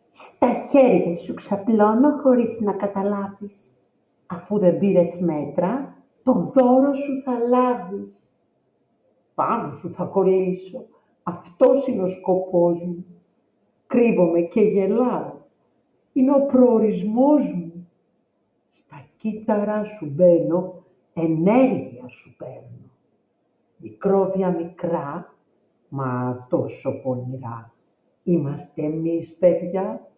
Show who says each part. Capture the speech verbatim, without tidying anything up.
Speaker 1: Στα χέρια σου ξαπλώνω χωρίς να καταλάβεις. Αφού δεν πήρες μέτρα, το δώρο σου θα λάβεις. Πάνω σου θα κολλήσω, αυτός είναι ο σκοπός μου. Κρύβομαι και γελάω, είναι ο προορισμός μου. Στα κύτταρά σου μπαίνω, ενέργεια σου παίρνω. Μικρόβια μικρά, μα τόσο πονηρά. Είμαστε εμείς, παιδιά,